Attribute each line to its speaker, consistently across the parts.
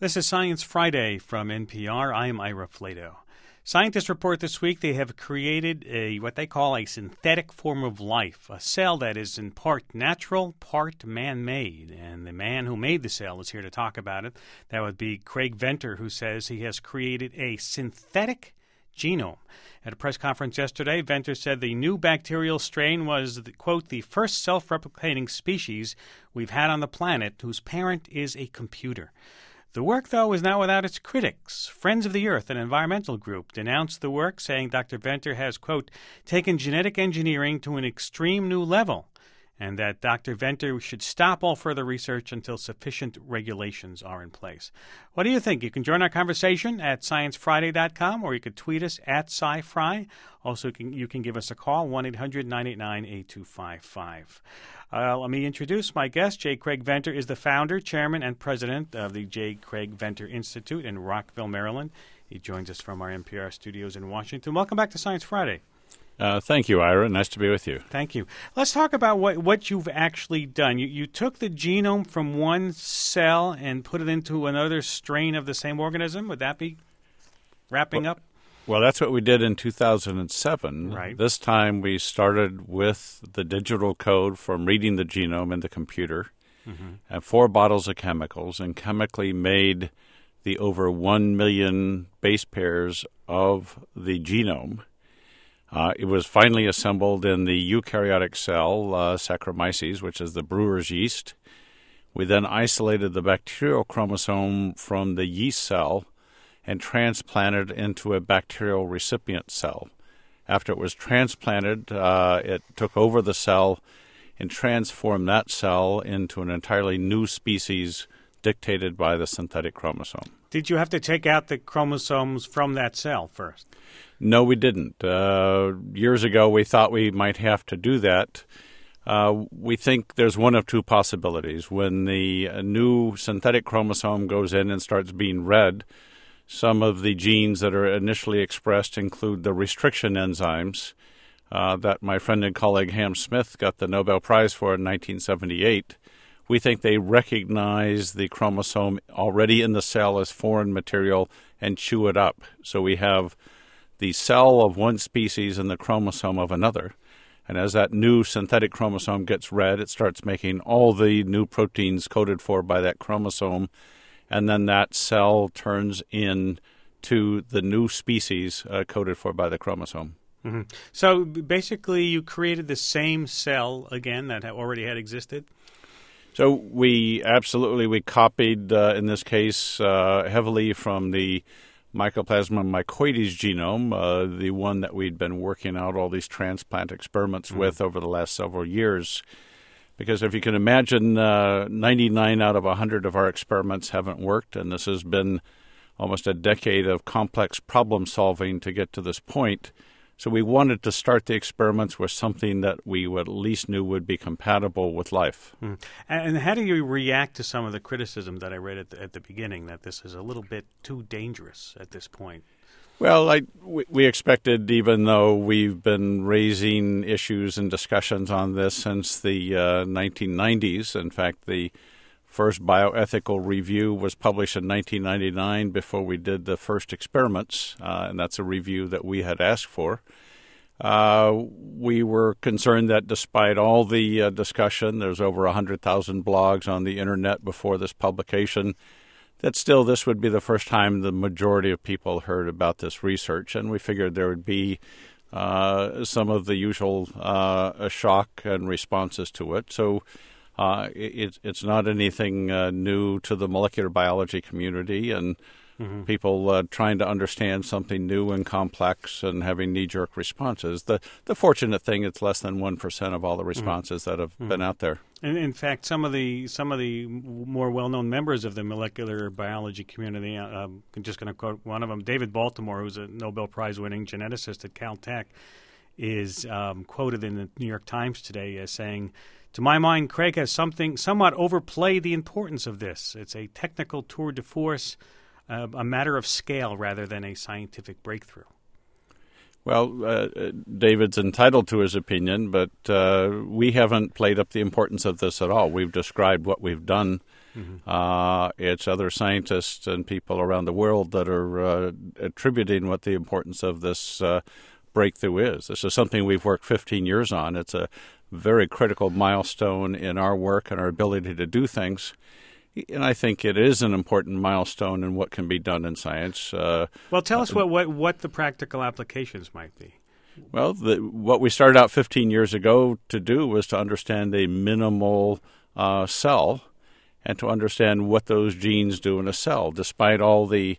Speaker 1: This is Science Friday from NPR. I am Ira Flato. Scientists report this week they have created what they call a synthetic form of life, a cell that is in part natural, part man-made. And the man who made the cell is here to talk about it. That would be Craig Venter, who says he has created a synthetic genome. At a press conference yesterday, Venter said the new bacterial strain was, quote, the first self-replicating species we've had on the planet whose parent is a computer. The work, though, is not without its critics. Friends of the Earth, an environmental group, denounced the work, saying Dr. Venter has, quote, taken genetic engineering to an extreme new level, and that Dr. Venter should stop all further research until sufficient regulations are in place. What do you think? You can join our conversation at sciencefriday.com, or you could tweet us at SciFri. Also, you can give us a call, 1-800-989-8255. Let me introduce my guest. J. Craig Venter is the founder, chairman, and president of the J. Craig Venter Institute in Rockville, Maryland. He joins us from our NPR studios in Washington. Welcome back to Science Friday.
Speaker 2: Thank you, Ira. Nice to be with you.
Speaker 1: Thank you. Let's talk about what you've actually done. You took the genome from one cell and put it into another strain of the same organism. Would that be wrapping up?
Speaker 2: Well, that's what we did in 2007.
Speaker 1: Right.
Speaker 2: This time we started with the digital code from reading the genome in the computer and 4 bottles of chemicals, and chemically made the over 1 million base pairs of the genome. It was finally assembled in the eukaryotic cell, Saccharomyces, which is the brewer's yeast. We then isolated the bacterial chromosome from the yeast cell and transplanted into a bacterial recipient cell. After it was transplanted, it took over the cell and transformed that cell into an entirely new species dictated by the synthetic chromosome.
Speaker 1: Did you have to take out the chromosomes from that cell first?
Speaker 2: No, we didn't. Years ago, we thought we might have to do that. We think there's one of two possibilities. When the new synthetic chromosome goes in and starts being read, some of the genes that are initially expressed include the restriction enzymes that my friend and colleague Ham Smith got the Nobel Prize for in 1978. We think they recognize the chromosome already in the cell as foreign material and chew it up. So we have the cell of one species and the chromosome of another. And as that new synthetic chromosome gets read, it starts making all the new proteins coded for by that chromosome, and then that cell turns into the new species coded for by the chromosome.
Speaker 1: Mm-hmm. So basically you created the same cell again that already had existed?
Speaker 2: So we copied, in this case, heavily from the Mycoplasma mycoides genome, the one that we'd been working out all these transplant experiments with over the last several years. Because if you can imagine, 99 out of 100 of our experiments haven't worked, and this has been almost a decade of complex problem solving to get to this point. So we wanted to start the experiments with something that we at least knew would be compatible with life.
Speaker 1: And how do you react to some of the criticism that I read at the beginning, that this is a little bit too dangerous at this point?
Speaker 2: Well, we expected, even though we've been raising issues and discussions on this since the 1990s. In fact, the first bioethical review was published in 1999 before we did the first experiments, and that's a review that we had asked for. We were concerned that despite all the discussion, there's over 100,000 blogs on the Internet before this publication, that still this would be the first time the majority of people heard about this research, and we figured there would be some of the usual shock and responses to it. So it's not anything new to the molecular biology community, and people trying to understand something new and complex and having knee-jerk responses. The fortunate thing, it's less than 1% of all the responses that have been out there.
Speaker 1: And in fact, some of the more well-known members of the molecular biology community, I'm just going to quote one of them, David Baltimore, who's a Nobel Prize-winning geneticist at Caltech, is quoted in the New York Times today as saying, "To my mind, Craig has somewhat overplayed the importance of this. It's a technical tour de force, a matter of scale rather than a scientific breakthrough."
Speaker 2: Well, David's entitled to his opinion, but we haven't played up the importance of this at all. We've described what we've done It's other scientists and people around the world that are attributing what the importance of this breakthrough is. This is something we've worked 15 years on. It's a very critical milestone in our work and our ability to do things. And I think it is an important milestone in what can be done in science.
Speaker 1: Well, tell us what the practical applications might be.
Speaker 2: Well, what we started out 15 years ago to do was to understand a minimal cell and to understand what those genes do in a cell. Despite all the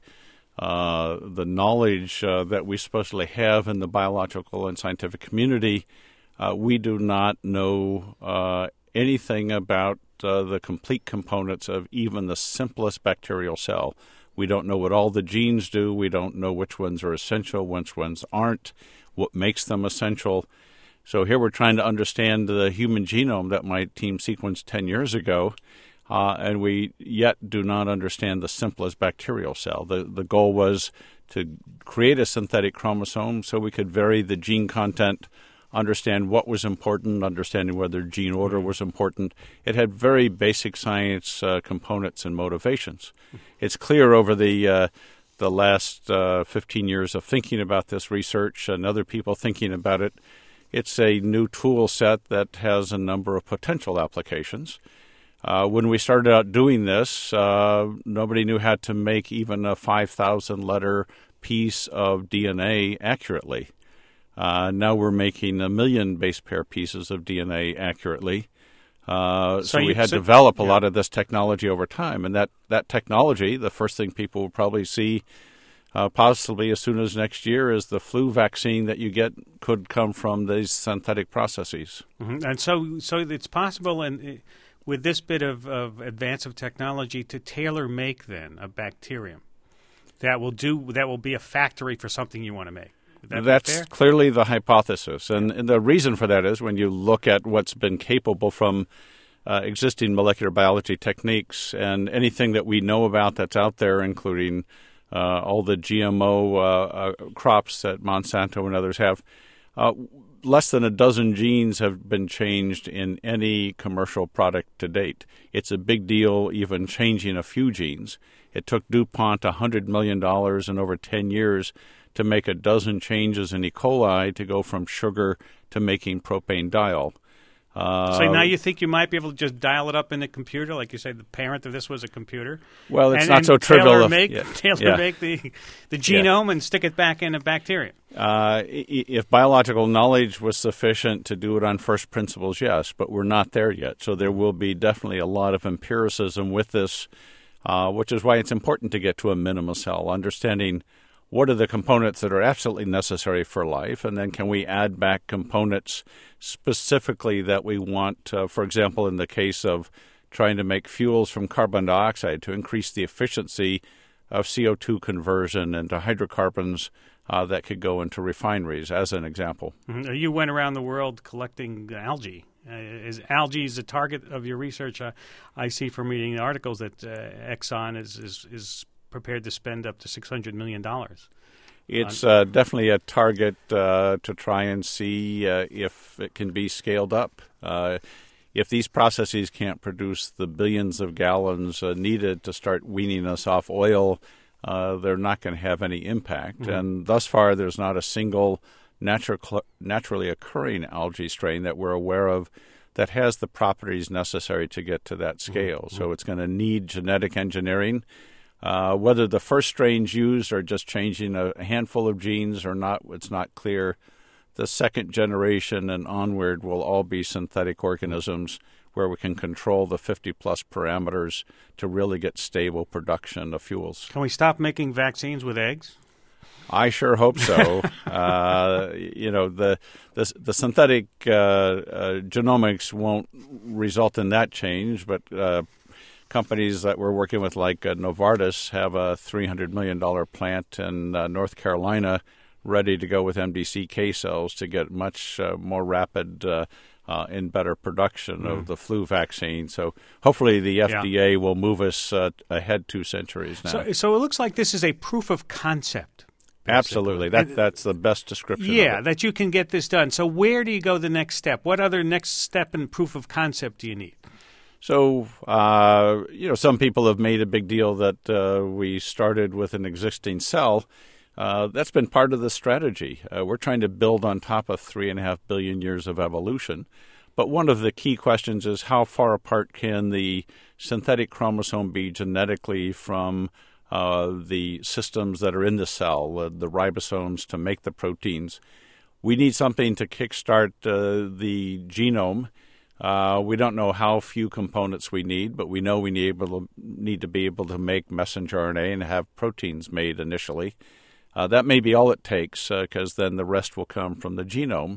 Speaker 2: knowledge that we supposedly have in the biological and scientific community, we do not know anything about the complete components of even the simplest bacterial cell. We don't know what all the genes do. We don't know which ones are essential, which ones aren't, what makes them essential. So here we're trying to understand the human genome that my team sequenced 10 years ago, and we yet do not understand the simplest bacterial cell. The goal was to create a synthetic chromosome so we could vary the gene content, understand what was important, understanding whether gene order was important. It had very basic science components and motivations. It's clear over the last 15 years of thinking about this research and other people thinking about it, it's a new tool set that has a number of potential applications. When we started out doing this, nobody knew how to make even a 5,000-letter piece of DNA accurately. Now we're making 1 million base pair pieces of DNA accurately. So we had to develop a lot of this technology over time. And that technology, the first thing people will probably see possibly as soon as next year is the flu vaccine that you get could come from these synthetic processes.
Speaker 1: Mm-hmm. And so it's possible with this bit of advance of technology to tailor make then a bacterium that will be a factory for something you want to make.
Speaker 2: That's clearly the hypothesis. And the reason for that is when you look at what's been capable from existing molecular biology techniques and anything that we know about that's out there, including all the GMO crops that Monsanto and others have, less than a dozen genes have been changed in any commercial product to date. It's a big deal even changing a few genes. It took DuPont $100 million in over 10 years to make a dozen changes in E. coli to go from sugar to making propane diol.
Speaker 1: So now you think you might be able to just dial it up in a computer, like you say, the parent of this was a computer.
Speaker 2: Well, it's not so trivial.
Speaker 1: Make the genome and stick it back in a bacterium.
Speaker 2: If biological knowledge was sufficient to do it on first principles, yes, but we're not there yet. So there will be definitely a lot of empiricism with this, which is why it's important to get to a minimum cell, understanding what are the components that are absolutely necessary for life, and then can we add back components specifically that we want, for example, in the case of trying to make fuels from carbon dioxide to increase the efficiency of CO2 conversion into hydrocarbons that could go into refineries, as an example.
Speaker 1: Mm-hmm. You went around the world collecting algae. Is algae the target of your research? I see from reading the articles that Exxon is prepared to spend up to $600 million.
Speaker 2: It's definitely a target to try and see if it can be scaled up. If these processes can't produce the billions of gallons needed to start weaning us off oil, they're not going to have any impact. Mm-hmm. And thus far, there's not a single naturally occurring algae strain that we're aware of that has the properties necessary to get to that scale. Mm-hmm. So it's going to need genetic engineering. Whether the first strains used are just changing a handful of genes or not, it's not clear. The second generation and onward will all be synthetic organisms where we can control the 50-plus parameters to really get stable production of fuels.
Speaker 1: Can we stop making vaccines with eggs?
Speaker 2: I sure hope so. The synthetic genomics won't result in that change, but companies that we're working with, like Novartis, have a $300 million plant in North Carolina ready to go with MDCK cells to get much more rapid and better production of the flu vaccine. So hopefully the FDA will move us ahead 2 centuries now.
Speaker 1: So it looks like this is a proof of concept. Basically.
Speaker 2: Absolutely. That's the best description of it.
Speaker 1: That you can get this done. So where do you go the next step? What other next step in proof of concept do you need?
Speaker 2: So, some people have made a big deal that we started with an existing cell. That's been part of the strategy. We're trying to build on top of 3.5 billion years of evolution. But one of the key questions is how far apart can the synthetic chromosome be genetically from the systems that are in the cell, the ribosomes to make the proteins. We need something to kickstart the genome. We don't know how few components we need, but we know we need to be able to make messenger RNA and have proteins made initially. That may be all it takes, because then the rest will come from the genome.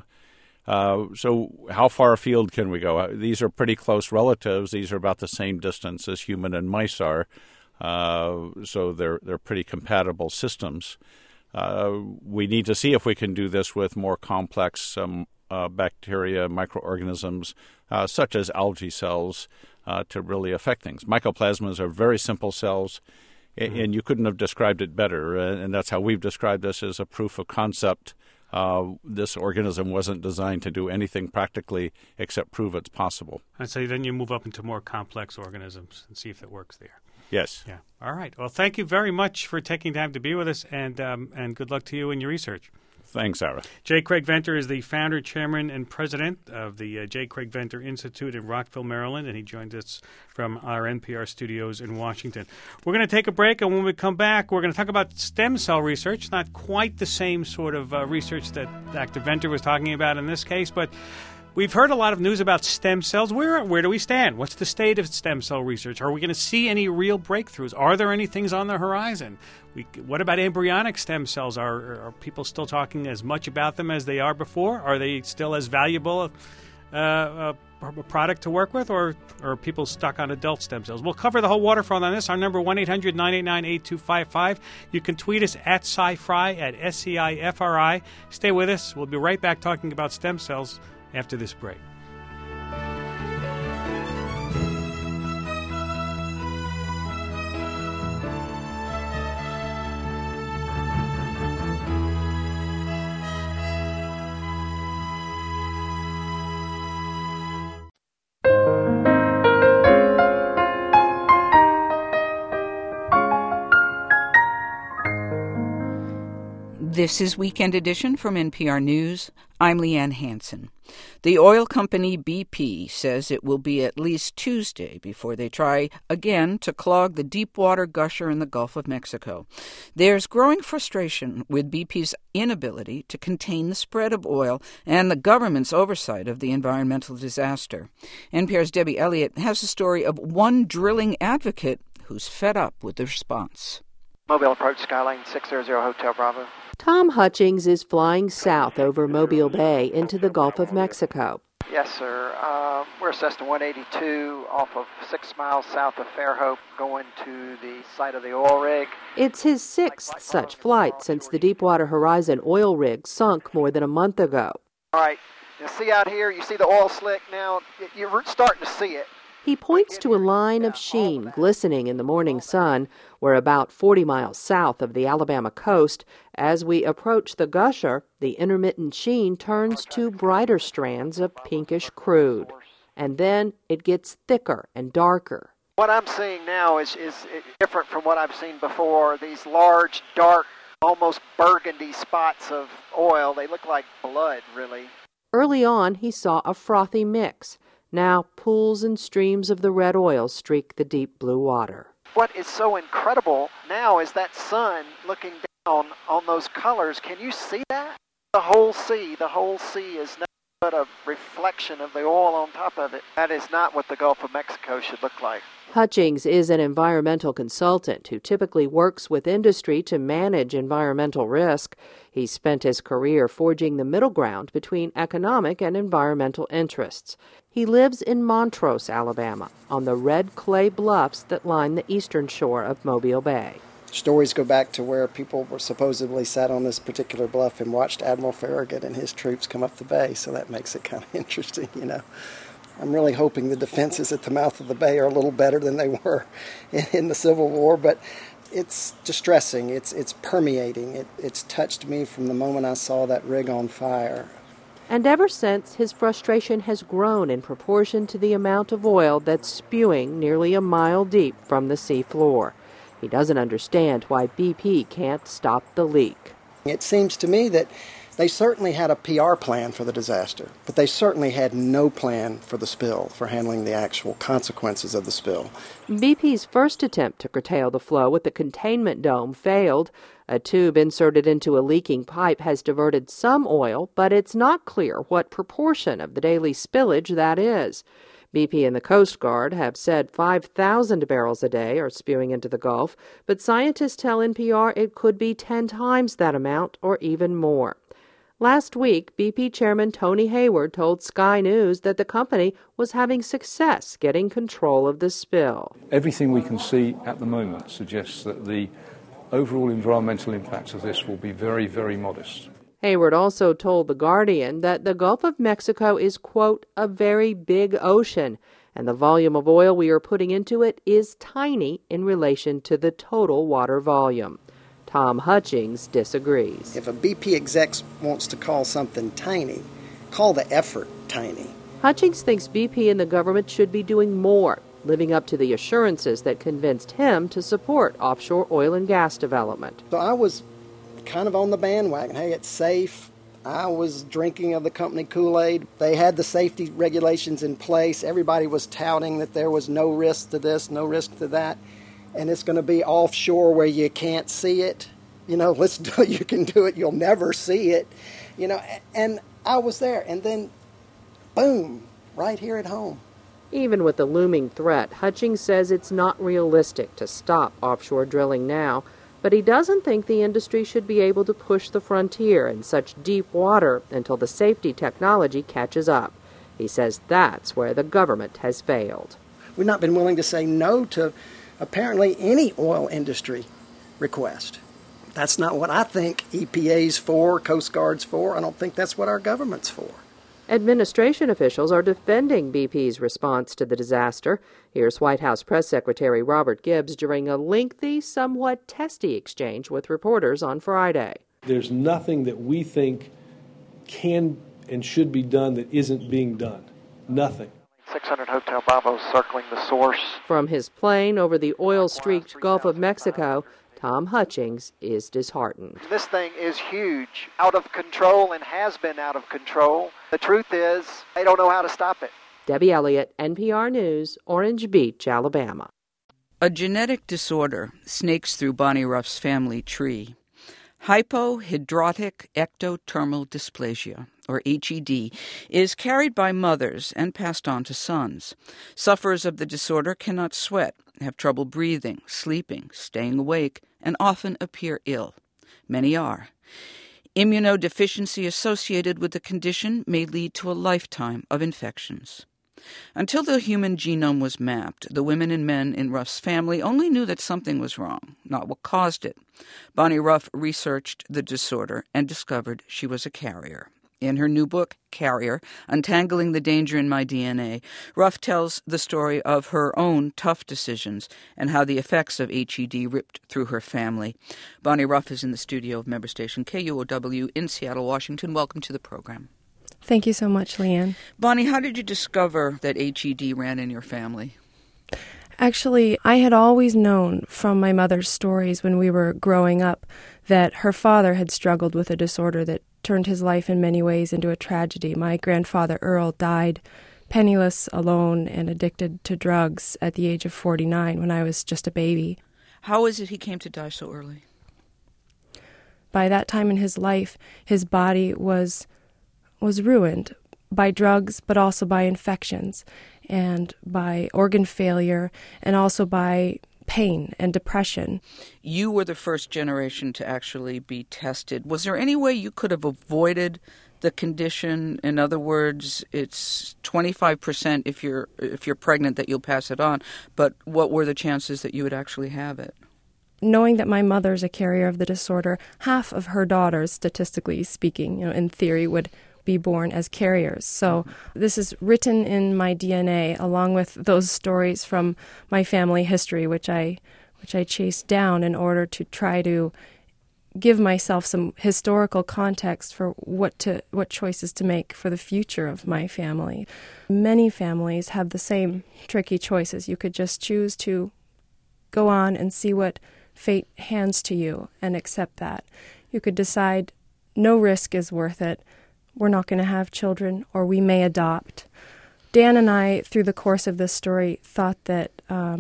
Speaker 2: So how far afield can we go? These are pretty close relatives. These are about the same distance as human and mice are. So they're pretty compatible systems. We need to see if we can do this with more complex bacteria, microorganisms, such as algae cells, to really affect things. Mycoplasmas are very simple cells, and you couldn't have described it better. And that's how we've described this as a proof of concept. This organism wasn't designed to do anything practically except prove it's possible.
Speaker 1: And so then you move up into more complex organisms and see if it works there.
Speaker 2: Yes.
Speaker 1: Yeah. All right. Well, thank you very much for taking time to be with us, and good luck to you in your research.
Speaker 2: Thanks, Ira.
Speaker 1: J. Craig Venter is the founder, chairman, and president of the J. Craig Venter Institute in Rockville, Maryland, and he joined us from our NPR studios in Washington. We're going to take a break, and when we come back, we're going to talk about stem cell research, not quite the same sort of research that Dr. Venter was talking about in this case, but we've heard a lot of news about stem cells. Where do we stand? What's the state of stem cell research? Are we going to see any real breakthroughs? Are there any things on the horizon? What about embryonic stem cells? Are people still talking as much about them as they are before? Are they still as valuable a product to work with, or are people stuck on adult stem cells? We'll cover the whole waterfront on this. Our number 1-800-989-8255. You can tweet us at SciFri, at SCIFRI. Stay with us. We'll be right back talking about stem cells after this break.
Speaker 3: This is Weekend Edition from NPR News. I'm Leanne Hansen. The oil company BP says it will be at least Tuesday before they try again to clog the deepwater gusher in the Gulf of Mexico. There's growing frustration with BP's inability to contain the spread of oil and the government's oversight of the environmental disaster. NPR's Debbie Elliott has a story of one drilling advocate who's fed up with the response.
Speaker 4: Mobile approach Skyline 600 Hotel Bravo.
Speaker 5: Tom Hutchings is flying south over Mobile Bay into the Gulf of Mexico.
Speaker 4: Yes, sir. We're Cessna 182 off of 6 miles south of Fairhope, going to the site of the oil rig.
Speaker 5: It's his sixth such flight since the Deepwater Horizon oil rig sunk more than a month ago.
Speaker 4: All right. You see out here, you see the oil slick now. You're starting to see it.
Speaker 5: He points to a line of sheen glistening in the morning sun. We're about 40 miles south of the Alabama coast. As we approach the gusher, the intermittent sheen turns to brighter strands of pinkish crude. And then it gets thicker and darker.
Speaker 4: What I'm seeing now is different from what I've seen before. These large, dark, almost burgundy spots of oil. They look like blood, really.
Speaker 5: Early on, he saw a frothy mix. Now, pools and streams of the red oil streak the deep blue water.
Speaker 4: What is so incredible now is that sun looking down on those colors. Can you see that? The whole sea is nothing but a reflection of the oil on top of it. That is not what the Gulf of Mexico should look like.
Speaker 5: Hutchings is an environmental consultant who typically works with industry to manage environmental risk. He spent his career forging the middle ground between economic and environmental interests. He lives in Montrose, Alabama, on the red clay bluffs that line the eastern shore of Mobile Bay.
Speaker 6: Stories go back to where people were supposedly sat on this particular bluff and watched Admiral Farragut and his troops come up the bay, so that makes it kind of interesting, you know. I'm really hoping the defenses at the mouth of the bay are a little better than they were in the Civil War, but it's distressing. It's permeating. It's touched me from the moment I saw that rig on fire.
Speaker 5: And ever since, his frustration has grown in proportion to the amount of oil that's spewing nearly a mile deep from the seafloor. He doesn't understand why BP can't stop the leak.
Speaker 6: It seems to me that they certainly had a PR plan for the disaster, but they certainly had no plan for the spill, for handling the actual consequences of the spill.
Speaker 5: BP's first attempt to curtail the flow with the containment dome failed. A tube inserted into a leaking pipe has diverted some oil, but it's not clear what proportion of the daily spillage that is. BP and the Coast Guard have said 5,000 barrels a day are spewing into the Gulf, but scientists tell NPR it could be 10 times that amount or even more. Last week, BP Chairman Tony Hayward told Sky News that the company was having success getting control of the spill.
Speaker 7: Everything we can see at the moment suggests that the overall environmental impacts of this will be very, very modest.
Speaker 5: Hayward also told The Guardian that the Gulf of Mexico is, quote, a very big ocean, and the volume of oil we are putting into it is tiny in relation to the total water volume. Tom Hutchings disagrees.
Speaker 6: If a BP exec wants to call something tiny, call the effort tiny.
Speaker 5: Hutchings thinks BP and the government should be doing more, living up to the assurances that convinced him to support offshore oil and gas development.
Speaker 6: So I was kind of on the bandwagon. Hey, it's safe. I was drinking of the company Kool-Aid. They had the safety regulations in place. Everybody was touting that there was no risk to this, no risk to that. And it's going to be offshore where you can't see it. You know, let's do it. You can do it. You'll never see it. You know, and I was there. And then, boom, right here at home.
Speaker 5: Even with the looming threat, Hutchings says it's not realistic to stop offshore drilling now, but he doesn't think the industry should be able to push the frontier in such deep water until the safety technology catches up. He says that's where the government has failed.
Speaker 6: We've not been willing to say no to apparently any oil industry request. That's not what I think EPA's for, Coast Guard's for. I don't think that's what our government's for.
Speaker 5: Administration officials are defending BP's response to the disaster. Here's White House Press Secretary Robert Gibbs during a lengthy, somewhat testy exchange with reporters on Friday.
Speaker 8: There's nothing that we think can and should be done that isn't being done. Nothing.
Speaker 4: 600 Hotel Bravo circling the source.
Speaker 5: From his plane over the oil-streaked Gulf of Mexico, Tom Hutchings is disheartened.
Speaker 4: This thing is huge, out of control, and has been out of control. The truth is, they don't know how to stop it.
Speaker 5: Debbie Elliott, NPR News, Orange Beach, Alabama.
Speaker 3: A genetic disorder snakes through Bonnie Ruff's family tree. Hypohidrotic ectodermal dysplasia, or HED, is carried by mothers and passed on to sons. Sufferers of the disorder cannot sweat, have trouble breathing, sleeping, staying awake, and often appear ill. Many are. Immunodeficiency associated with the condition may lead to a lifetime of infections. Until the human genome was mapped, the women and men in Ruff's family only knew that something was wrong, not what caused it. Bonnie Ruff researched the disorder and discovered she was a carrier. In her new book, Carrier, Untangling the Danger in My DNA, Ruff tells the story of her own tough decisions and how the effects of HED ripped through her family. Bonnie Ruff is in the studio of member station KUOW in Seattle, Washington. Welcome to the program.
Speaker 9: Thank you so much, Leanne.
Speaker 3: Bonnie, how did you discover that HED ran in your family?
Speaker 9: Actually, I had always known from my mother's stories when we were growing up that her father had struggled with a disorder that turned his life in many ways into a tragedy. My grandfather, Earl, died penniless, alone, and addicted to drugs at the age of 49 when I was just a baby.
Speaker 3: How is it he came to die so early?
Speaker 9: By that time in his life, his body was ruined by drugs, but also by infections and by organ failure and also by pain and depression.
Speaker 3: You were the first generation to actually be tested. Was there any way you could have avoided the condition? In other words, it's 25% if you're pregnant that you'll pass it on, but what were the chances that you would actually have it?
Speaker 9: Knowing that my mother's a carrier of the disorder, half of her daughters, statistically speaking, in theory, would be born as carriers. So this is written in my DNA along with those stories from my family history, which I chased down in order to try to give myself some historical context for what choices to make for the future of my family. Many families have the same tricky choices. You could just choose to go on and see what fate hands to you and accept that. You could decide no risk is worth it. We're not going to have children, or we may adopt. Dan and I, through the course of this story, thought that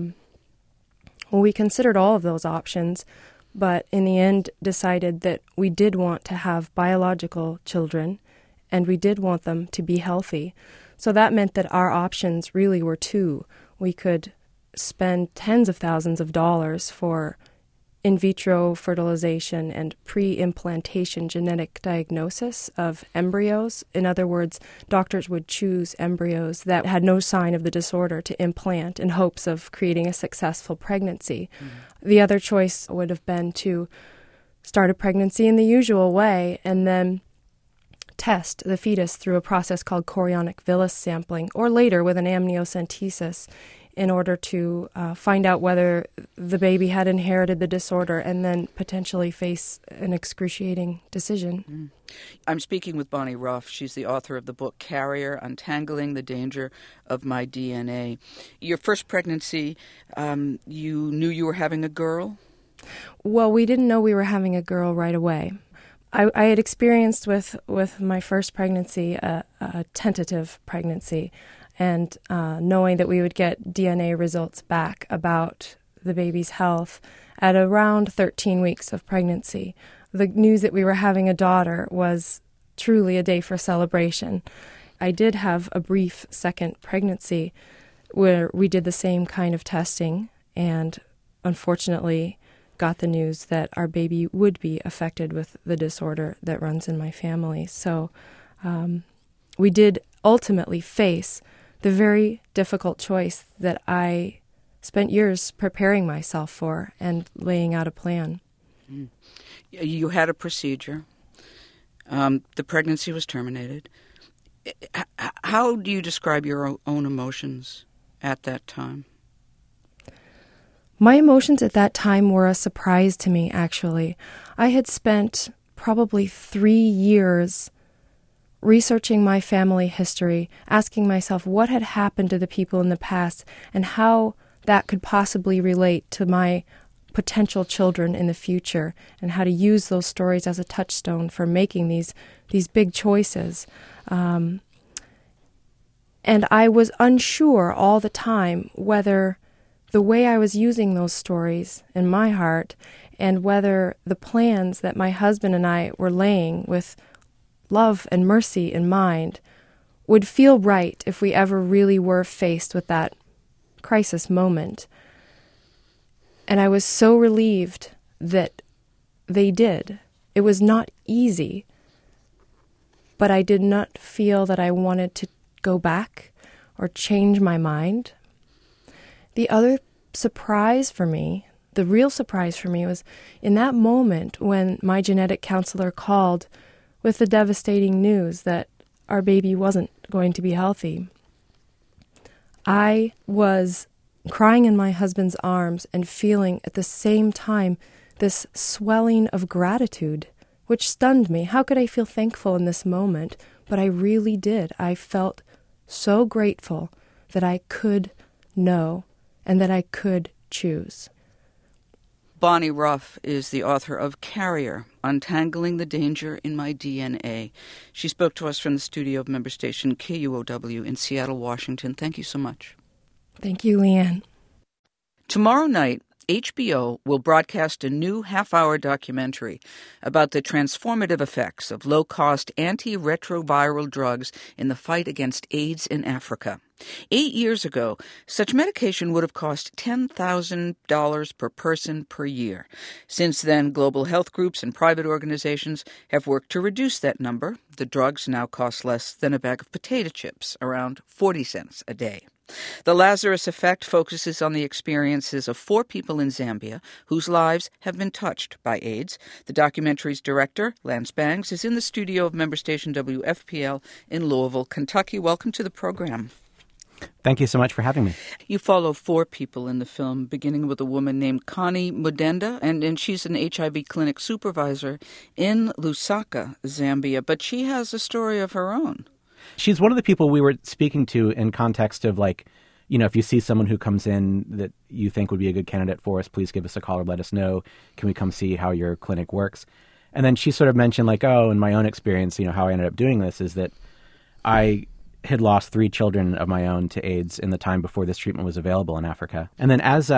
Speaker 9: we considered all of those options, but in the end decided that we did want to have biological children, and we did want them to be healthy. So that meant that our options really were two. We could spend tens of thousands of dollars for in vitro fertilization and pre-implantation genetic diagnosis of embryos. In other words, doctors would choose embryos that had no sign of the disorder to implant in hopes of creating a successful pregnancy. Mm-hmm. The other choice would have been to start a pregnancy in the usual way and then test the fetus through a process called chorionic villus sampling, or later with an amniocentesis, in order to find out whether the baby had inherited the disorder and then potentially face an excruciating decision.
Speaker 3: Mm. I'm speaking with Bonnie Rough. She's the author of the book Carrier, Untangling the Danger of My DNA. Your first pregnancy, you knew you were having a girl?
Speaker 9: Well, we didn't know we were having a girl right away. I had experienced with my first pregnancy a tentative pregnancy, and knowing that we would get DNA results back about the baby's health at around 13 weeks of pregnancy. The news that we were having a daughter was truly a day for celebration. I did have a brief second pregnancy where we did the same kind of testing and unfortunately got the news that our baby would be affected with the disorder that runs in my family. So we did ultimately face the very difficult choice that I spent years preparing myself for and laying out a plan.
Speaker 3: Mm. You had a procedure. The pregnancy was terminated. How do you describe your own emotions at that time?
Speaker 9: My emotions at that time were a surprise to me, actually. I had spent probably 3 years researching my family history, asking myself what had happened to the people in the past and how that could possibly relate to my potential children in the future, and how to use those stories as a touchstone for making these big choices. And I was unsure all the time whether the way I was using those stories in my heart and whether the plans that my husband and I were laying with love and mercy in mind would feel right if we ever really were faced with that crisis moment. And I was so relieved that they did. It was not easy, but I did not feel that I wanted to go back or change my mind. The other surprise for me, the real surprise for me, was in that moment when my genetic counselor called with the devastating news that our baby wasn't going to be healthy. I was crying in my husband's arms and feeling at the same time this swelling of gratitude, which stunned me. How could I feel thankful in this moment? But I really did. I felt so grateful that I could know and that I could choose.
Speaker 3: Bonnie Rough is the author of Carrier, Untangling the Danger in My DNA. She spoke to us from the studio of member station KUOW in Seattle, Washington. Thank you so much.
Speaker 9: Thank you, Leanne.
Speaker 3: Tomorrow night, HBO will broadcast a new half-hour documentary about the transformative effects of low-cost antiretroviral drugs in the fight against AIDS in Africa. 8 years ago, such medication would have cost $10,000 per person per year. Since then, global health groups and private organizations have worked to reduce that number. The drugs now cost less than a bag of potato chips, around 40 cents a day. The Lazarus Effect focuses on the experiences of 4 people in Zambia whose lives have been touched by AIDS. The documentary's director, Lance Bangs, is in the studio of member station WFPL in Louisville, Kentucky. Welcome to the program.
Speaker 10: Thank you so much for having me.
Speaker 3: You follow 4 people in the film, beginning with a woman named Connie Mudenda, and she's an HIV clinic supervisor in Lusaka, Zambia, but she has a story of her own.
Speaker 10: She's one of the people we were speaking to in context of, like, you know, if you see someone who comes in that you think would be a good candidate for us, please give us a call or let us know. Can we come see how your clinic works? And then she sort of mentioned, like, oh, in my own experience, you know, how I ended up doing this is that I had lost 3 children of my own to AIDS in the time before this treatment was available in Africa. And then as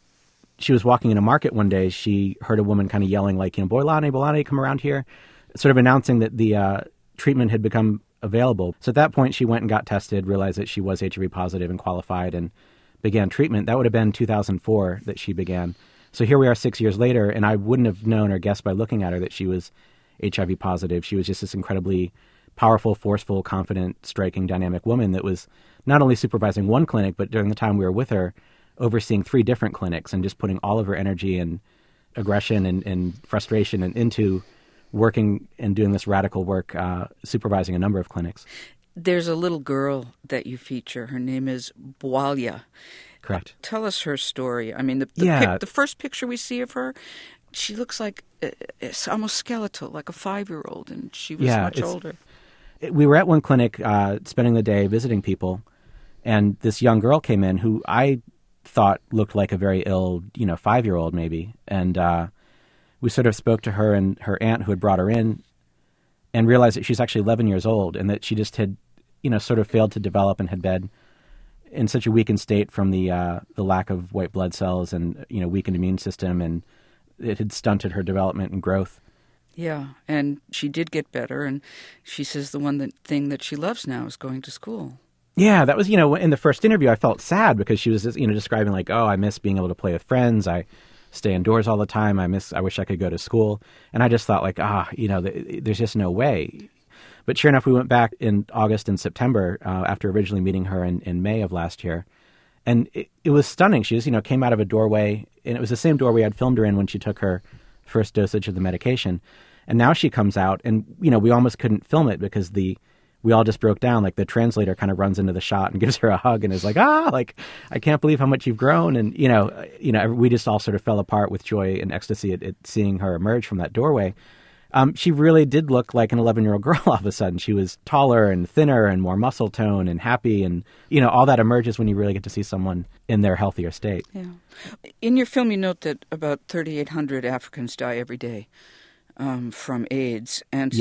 Speaker 10: she was walking in a market one day, she heard a woman kind of yelling, like, you know, Boilani, come around here, sort of announcing that the treatment had become available. So at that point, she went and got tested, realized that she was HIV positive and qualified, and began treatment. That would have been 2004 that she began. So here we are 6 years later, and I wouldn't have known or guessed by looking at her that she was HIV positive. She was just this incredibly powerful, forceful, confident, striking, dynamic woman that was not only supervising one clinic, but during the time we were with her, overseeing 3 different clinics and just putting all of her energy and aggression and frustration into working and doing this radical work, supervising a number of clinics.
Speaker 3: There's a little girl that you feature. Her name is Bwalia.
Speaker 10: Correct.
Speaker 3: Tell us her story. I mean, the first picture we see of her, she looks like it's almost skeletal, like a 5-year-old, and she was much older.
Speaker 10: We were at one clinic spending the day visiting people, and this young girl came in who I thought looked like a very ill, 5-year-old maybe. And we sort of spoke to her and her aunt who had brought her in and realized that she's actually 11 years old and that she just had, sort of failed to develop and had been in such a weakened state from the lack of white blood cells and, weakened immune system, and it had stunted her development and growth.
Speaker 3: Yeah, and she did get better, and she says the thing that she loves now is going to school.
Speaker 10: Yeah, that was, in the first interview, I felt sad because she was, describing like, oh, I miss being able to play with friends. I stay indoors all the time. I wish I could go to school. And I just thought like, there's just no way. But sure enough, we went back in August and September after originally meeting her in May of last year. And it was stunning. She just, came out of a doorway, and it was the same doorway I'd filmed her in when she took her first dosage of the medication. And now she comes out, and, we almost couldn't film it because we all just broke down. Like the translator kind of runs into the shot and gives her a hug and is like, I can't believe how much you've grown. And, we just all sort of fell apart with joy and ecstasy at seeing her emerge from that doorway. She really did look like an 11-year-old girl all of a sudden. She was taller and thinner and more muscle tone and happy. And, all that emerges when you really get to see someone in their healthier state.
Speaker 3: Yeah. In your film, you note that about 3,800 Africans die every day from AIDS. And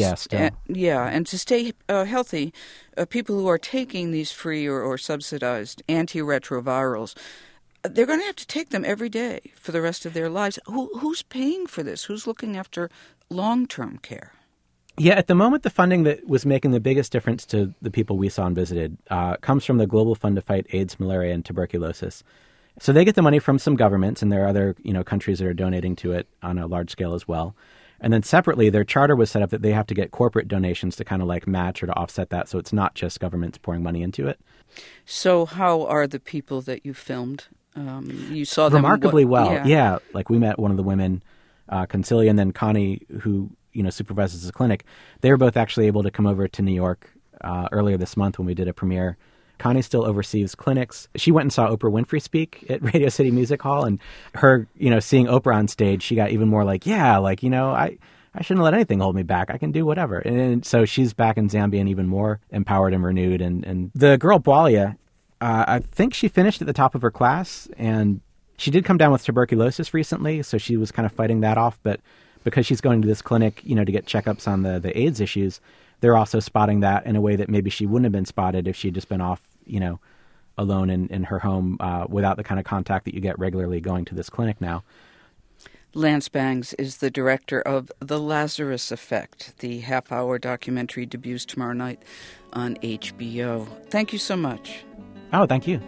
Speaker 3: and to stay healthy, people who are taking these free or subsidized antiretrovirals, they're going to have to take them every day for the rest of their lives. Who's paying for this? Who's looking after long-term care?
Speaker 10: Yeah, at the moment, the funding that was making the biggest difference to the people we saw and visited comes from the Global Fund to Fight AIDS, Malaria, and Tuberculosis. So they get the money from some governments, and there are other countries that are donating to it on a large scale as well. And then separately, their charter was set up that they have to get corporate donations to kind of like match or to offset that. So it's not just governments pouring money into it.
Speaker 3: So how are the people that you filmed? You saw them
Speaker 10: remarkably well. Yeah. Like we met one of the women, Concilia, and then Connie, who, supervises the clinic. They were both actually able to come over to New York earlier this month when we did a premiere. Connie still oversees clinics. She went and saw Oprah Winfrey speak at Radio City Music Hall, and her, seeing Oprah on stage, she got even more like, I shouldn't let anything hold me back. I can do whatever. And so she's back in Zambia and even more empowered and renewed. And the girl, Bwalia, I think she finished at the top of her class, and she did come down with tuberculosis recently, so she was kind of fighting that off. But because she's going to this clinic, to get checkups on the AIDS issues, they're also spotting that in a way that maybe she wouldn't have been spotted if she'd just been off, alone in her home without the kind of contact that you get regularly going to this clinic now.
Speaker 3: Lance Bangs is the director of The Lazarus Effect. The half-hour documentary debuts tomorrow night on HBO. Thank you so much.
Speaker 10: Oh, thank you.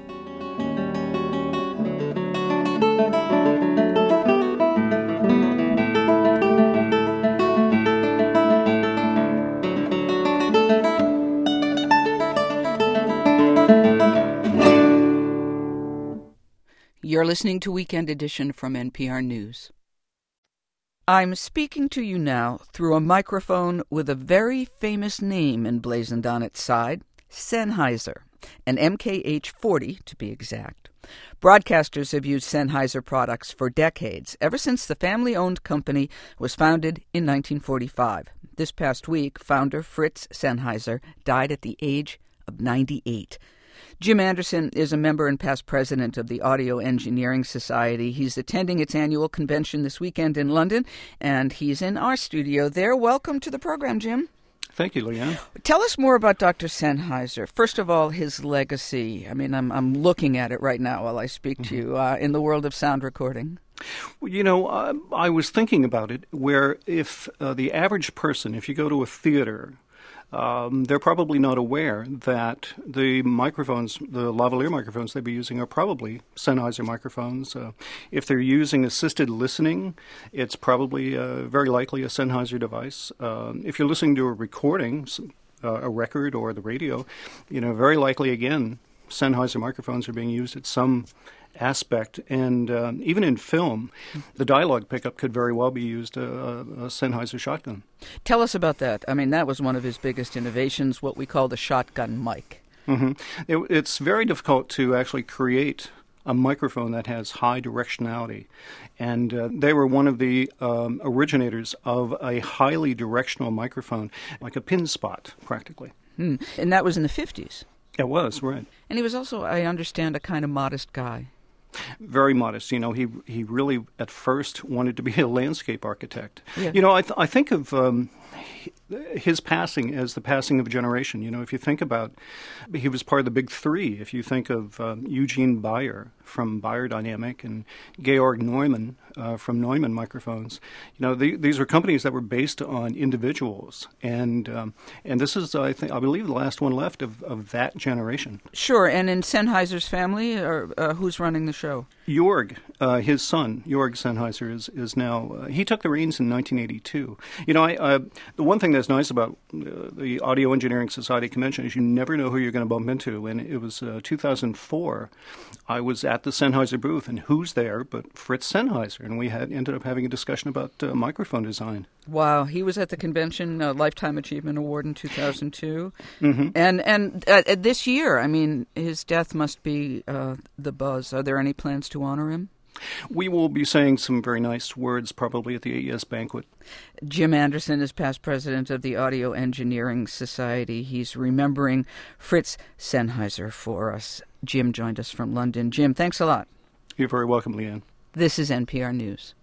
Speaker 3: You're listening to Weekend Edition from NPR News. I'm speaking to you now through a microphone with a very famous name emblazoned on its side, Sennheiser. and MKH40 to be exact. Broadcasters have used Sennheiser products for decades, ever since the family-owned company was founded in 1945. This past week, founder Fritz Sennheiser died at the age of 98. Jim Anderson is a member and past president of the Audio Engineering Society. He's attending its annual convention this weekend in London, and he's in our studio there. Welcome to the program, Jim.
Speaker 11: Thank you, Leanne.
Speaker 3: Tell us more about Dr. Sennheiser. First of all, his legacy. I mean, I'm looking at it right now while I speak to you in the world of sound recording.
Speaker 11: Well, you know, I was thinking about it, where if the average person, if you go to a theater, they're probably not aware that the microphones, the lavalier microphones they'd be using are probably Sennheiser microphones. If they're using assisted listening, it's probably very likely a Sennheiser device. If you're listening to a recording, a record or the radio, you know, very likely, again, Sennheiser microphones are being used at some aspect, and even in film, the dialogue pickup could very well be used a Sennheiser shotgun.
Speaker 3: Tell us about that. I mean, that was one of his biggest innovations, what we call the shotgun mic.
Speaker 11: Mm-hmm. It's very difficult to actually create a microphone that has high directionality, and they were one of the originators of a highly directional microphone, like a pin spot, practically.
Speaker 3: And that was in the 50s.
Speaker 11: It was, right.
Speaker 3: And he was also, I understand, a kind of modest guy.
Speaker 11: Very modest. You know, he really at first wanted to be a landscape architect.
Speaker 3: Yeah.
Speaker 11: You know, I think of his passing as the passing of a generation. You know, if you think about, he was part of the big three. If you think of Eugene Bayer from Bayer Dynamic and Georg Neumann from Neumann Microphones, you know, these were companies that were based on individuals, and this is, I believe, the last one left of that generation.
Speaker 3: Sure, and in Sennheiser's family, or who's running the show?
Speaker 11: Jorg, his son, Jorg Sennheiser, is now, he took the reins in 1982. You know, the one thing that's nice about the Audio Engineering Society convention is you never know who you're going to bump into. And it was 2004. I was at the Sennheiser booth, and who's there but Fritz Sennheiser? And we ended up having a discussion about microphone design.
Speaker 3: Wow, he was at the convention, Lifetime Achievement Award in 2002.
Speaker 11: Mm-hmm.
Speaker 3: And this year, I mean, his death must be the buzz. Are there any plans to honor him?
Speaker 11: We will be saying some very nice words probably at the AES banquet.
Speaker 3: Jim Anderson is past president of the Audio Engineering Society. He's remembering Fritz Sennheiser for us. Jim joined us from London. Jim, thanks a lot.
Speaker 11: You're very welcome, Leanne.
Speaker 3: This is NPR News.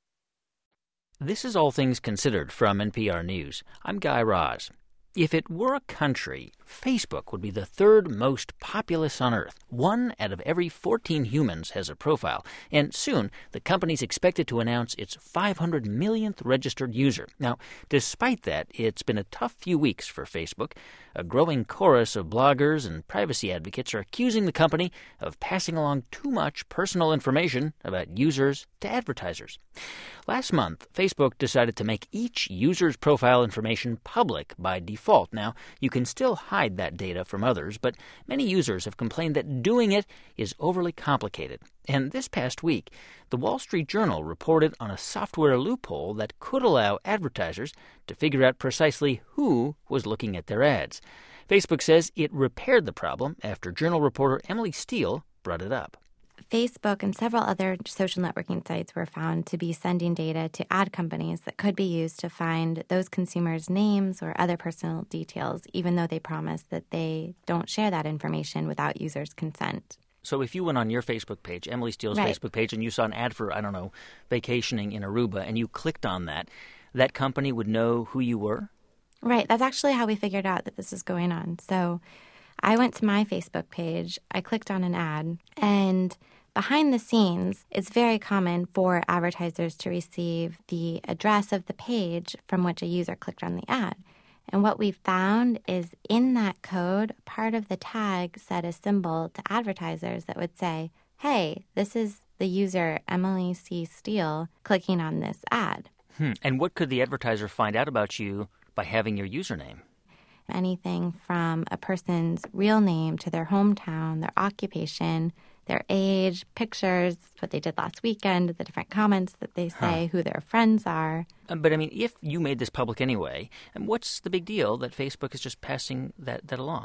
Speaker 12: This is All Things Considered from NPR News. I'm Guy Raz. If it were a country, Facebook would be the third most populous on Earth. 1 out of every 14 humans has a profile. And soon, the company's expected to announce its 500 millionth registered user. Now, despite that, it's been a tough few weeks for Facebook. A growing chorus of bloggers and privacy advocates are accusing the company of passing along too much personal information about users to advertisers. Last month, Facebook decided to make each user's profile information public by default. Now, you can still hide that data from others, but many users have complained that doing it is overly complicated. And this past week, the Wall Street Journal reported on a software loophole that could allow advertisers to figure out precisely who was looking at their ads. Facebook says it repaired the problem after Journal reporter Emily Steele brought it up.
Speaker 13: Facebook and several other social networking sites were found to be sending data to ad companies that could be used to find those consumers' names or other personal details, even though they promise that they don't share that information without users' consent.
Speaker 12: So if you went on your Facebook page, Emily Steele's
Speaker 13: Right.
Speaker 12: Facebook page, and you saw an ad for, vacationing in Aruba, and you clicked on that, that company would know who you were?
Speaker 13: Right. That's actually how we figured out that this is going on. So I went to my Facebook page, I clicked on an ad, and behind the scenes, it's very common for advertisers to receive the address of the page from which a user clicked on the ad. And what we found is in that code, part of the tag said a symbol to advertisers that would say, hey, this is the user Emily C. Steele clicking on this ad.
Speaker 12: And what could the advertiser find out about you by having your username?
Speaker 13: Anything from a person's real name to their hometown, their occupation, their age, pictures, what they did last weekend, the different comments that they say, who their friends are.
Speaker 12: But, if you made this public anyway, what's the big deal that Facebook is just passing that along?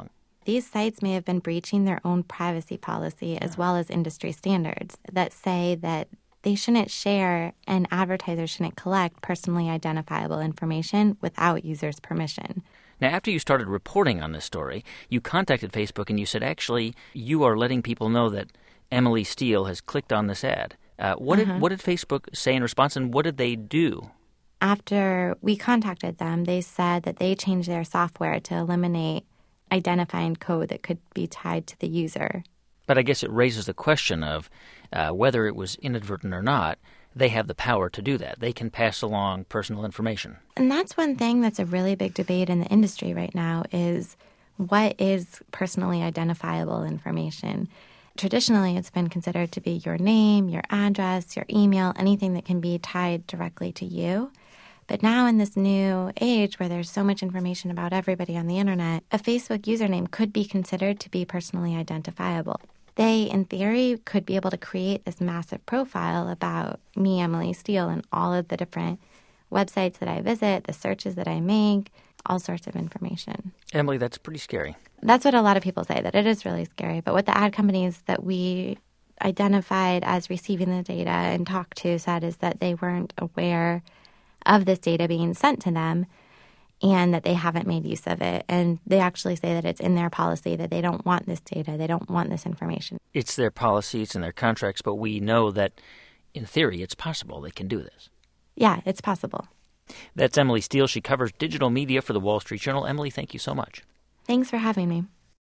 Speaker 13: these sites may have been breaching their own privacy policy as well as industry standards that say that they shouldn't share and advertisers shouldn't collect personally identifiable information without users' permission.
Speaker 12: Now, after you started reporting on this story, you contacted Facebook and you said, actually, you are letting people know that Emily Steele has clicked on this ad. What did Facebook say in response, and what did they do?
Speaker 13: After we contacted them, they said that they changed their software to eliminate identifying code that could be tied to the user.
Speaker 12: But I guess it raises the question of whether it was inadvertent or not. They have the power to do that. They can pass along personal information.
Speaker 13: And that's one thing that's a really big debate in the industry right now is what is personally identifiable information? Traditionally, it's been considered to be your name, your address, your email, anything that can be tied directly to you. But now in this new age where there's so much information about everybody on the internet, a Facebook username could be considered to be personally identifiable. They, in theory, could be able to create this massive profile about me, Emily Steele, and all of the different websites that I visit, the searches that I make, all sorts of information.
Speaker 12: Emily, that's pretty scary.
Speaker 13: That's what a lot of people say, that it is really scary. But what the ad companies that we identified as receiving the data and talked to said is that they weren't aware of this data being sent to them and that they haven't made use of it. And they actually say that it's in their policy that they don't want this data, they don't want this information.
Speaker 12: It's their policy, it's in their contracts, but we know that, in theory, it's possible they can do this.
Speaker 13: Yeah, it's possible.
Speaker 12: That's Emily Steele. She covers digital media for the Wall Street Journal. Emily, thank you so much.
Speaker 13: Thanks for having me.